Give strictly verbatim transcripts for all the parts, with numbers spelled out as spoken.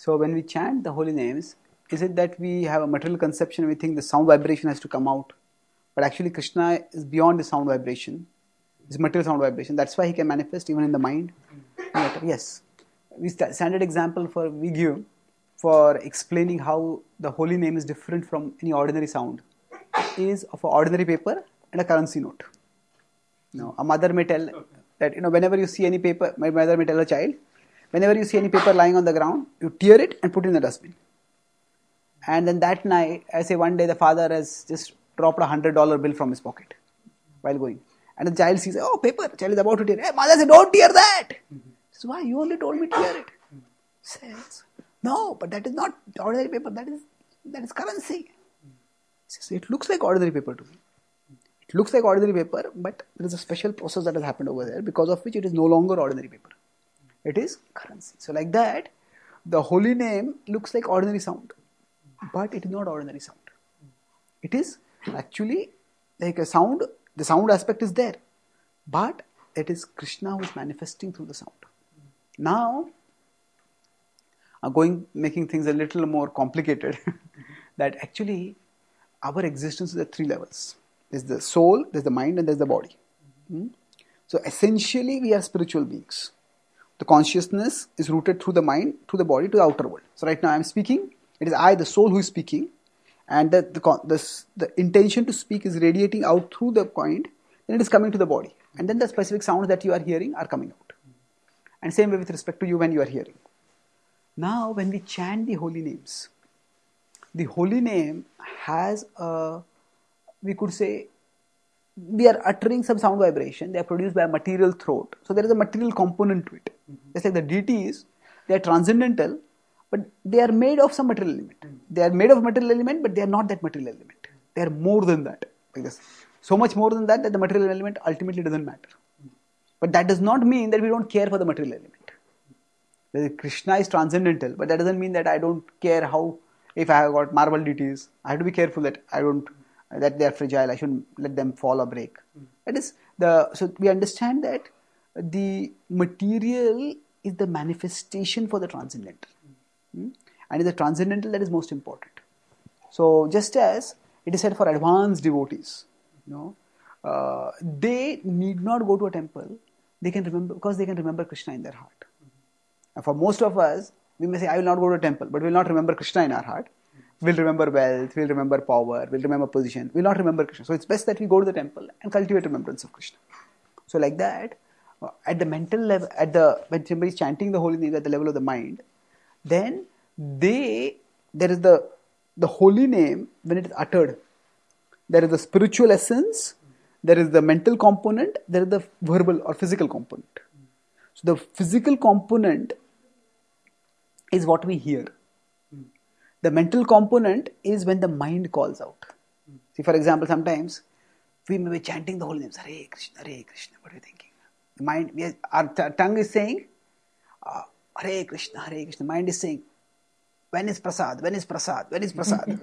So when we chant the holy names, is it that we have a material conception and we think the sound vibration has to come out? But actually Krishna is beyond the sound vibration. It's material sound vibration. That's why he can manifest even in the mind. Yes. The standard example for we give for explaining how the holy name is different from any ordinary sound is of an ordinary paper and a currency note. You know, a mother may tell that, you know, whenever you see any paper, my mother may tell a child, whenever you see any paper lying on the ground, you tear it and put it in the dustbin. And then that night, I say one day the father has just dropped a hundred dollar bill from his pocket while going. And the child sees, oh, paper, the child is about to tear it. Hey, mother says, don't tear that. So why? You only told me to tear it. Says, no, but that is not ordinary paper, that is that is currency. Says, it looks like ordinary paper to me. It looks like ordinary paper, but there is a special process that has happened over there because of which it is no longer ordinary paper. It is currency. So like that, the holy name looks like ordinary sound, but it is not ordinary sound. It is actually like a sound, the sound aspect is there, but it is Krishna who is manifesting through the sound. Now, I'm going, making things a little more complicated, that actually our existence is at three levels. There's the soul, there's the mind, and there's the body. Hmm? So essentially we are spiritual beings. The consciousness is rooted through the mind, through the body, to the outer world. So right now I am speaking, it is I, the soul, who is speaking, and the, the, the, the intention to speak is radiating out through the point, then it is coming to the body. And then the specific sounds that you are hearing are coming out. And same way with respect to you when you are hearing. Now when we chant the holy names, the holy name has a, we could say, we are uttering some sound vibration, they are produced by a material throat. So there is a material component to it. Mm-hmm. Just like the deities, they are transcendental, but they are made of some material element. Mm-hmm. They are made of material element, but they are not that material element. They are more than that. Because so much more than that, that the material element ultimately doesn't matter. Mm-hmm. But that does not mean that we don't care for the material element. Mm-hmm. Krishna is transcendental, but that doesn't mean that I don't care how, if I have got marble deities, I have to be careful that I don't, that they are fragile, I shouldn't let them fall or break. Mm. That is the, so we understand that the material is the manifestation for the transcendental. Mm. Mm? And it is the transcendental that is most important. So just as it is said for advanced devotees, you know, uh, they need not go to a temple, they can remember, because they can remember Krishna in their heart. Mm. And for most of us, we may say, I will not go to a temple, but we will not remember Krishna in our heart. We'll remember wealth, we'll remember power, we'll remember position, we'll not remember Krishna. So it's best that we go to the temple and cultivate remembrance of Krishna. So like that, at the mental level, at the, when somebody is chanting the holy name at the level of the mind, then they, there is the, the holy name, when it is uttered, there is the spiritual essence, there is the mental component, there is the verbal or physical component. So the physical component is what we hear. The mental component is when the mind calls out. Mm. See, for example, sometimes we may be chanting the holy names, Hare Krishna, Hare Krishna. What are you thinking? The mind, we are, our t- tongue is saying, uh, Hare Krishna, Hare Krishna. Mind is saying, when is Prasad? When is Prasad? When is Prasad?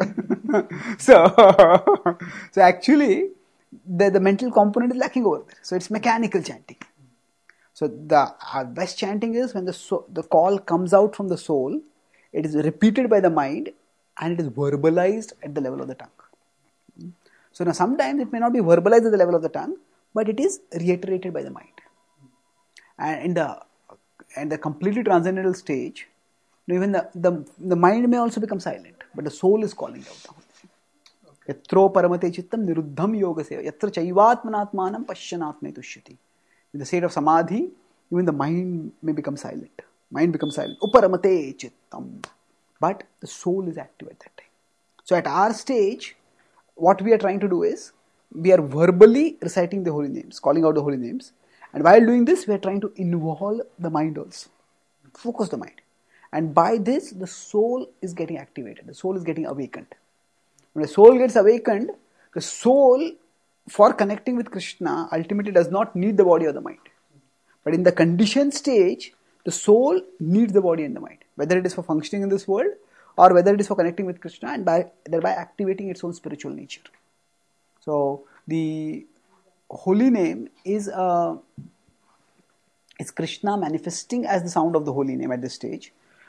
so, so actually, the, the mental component is lacking over there. So it's mechanical chanting. So the our best chanting is when the so, the call comes out from the soul. It is repeated by the mind and it is verbalized at the level of the tongue. So now sometimes it may not be verbalized at the level of the tongue, but it is reiterated by the mind. And in the, in the completely transcendental stage, even the, the, the mind may also become silent, but the soul is calling out the whole thing. Yatro paramate chittam niruddham yoga seva, yatra chaivatmanatmanam pashyanatme tushyati. In the state of samadhi, even the mind may become silent. Mind becomes silent. Uparamate chittam. But the soul is active at that time. So at our stage, what we are trying to do is, we are verbally reciting the holy names, calling out the holy names. And while doing this, we are trying to involve the mind also. Focus the mind. And by this, the soul is getting activated. The soul is getting awakened. When the soul gets awakened, the soul, for connecting with Krishna, ultimately does not need the body or the mind. But in the conditioned stage, the soul needs the body and the mind, whether it is for functioning in this world or whether it is for connecting with Krishna and by thereby activating its own spiritual nature. So the holy name is uh, is Krishna manifesting as the sound of the holy name at this stage,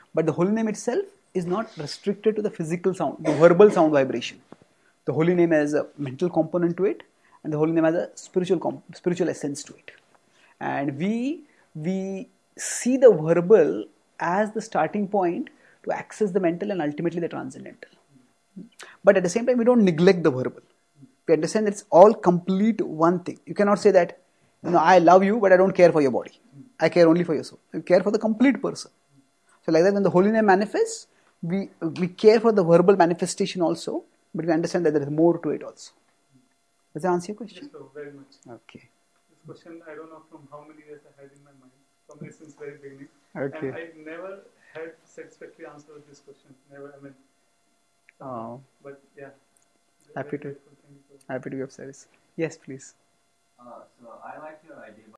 But the holy name itself is not restricted to the physical sound, the verbal sound vibration. The holy name has a mental component to it, and the holy name has a spiritual comp- spiritual essence to it. And we we see the verbal as the starting point to access the mental and ultimately the transcendental. But at the same time, we don't neglect the verbal. We understand that it's all complete one thing. You cannot say that, you know, I love you, but I don't care for your body. I care only for your soul. You care for the complete person. So like that, when the holy name manifests, we we care for the verbal manifestation also, but we understand that there is more to it also. Does that answer your question? Yes, so very much. Okay. This question, I don't know from how many years I had in my mind, from since very beginning. Okay. And I never had satisfactory answer to this question. Never, I mean, Oh. But yeah. Happy to, happy to be of service. Yes, please. Uh, so I like your idea.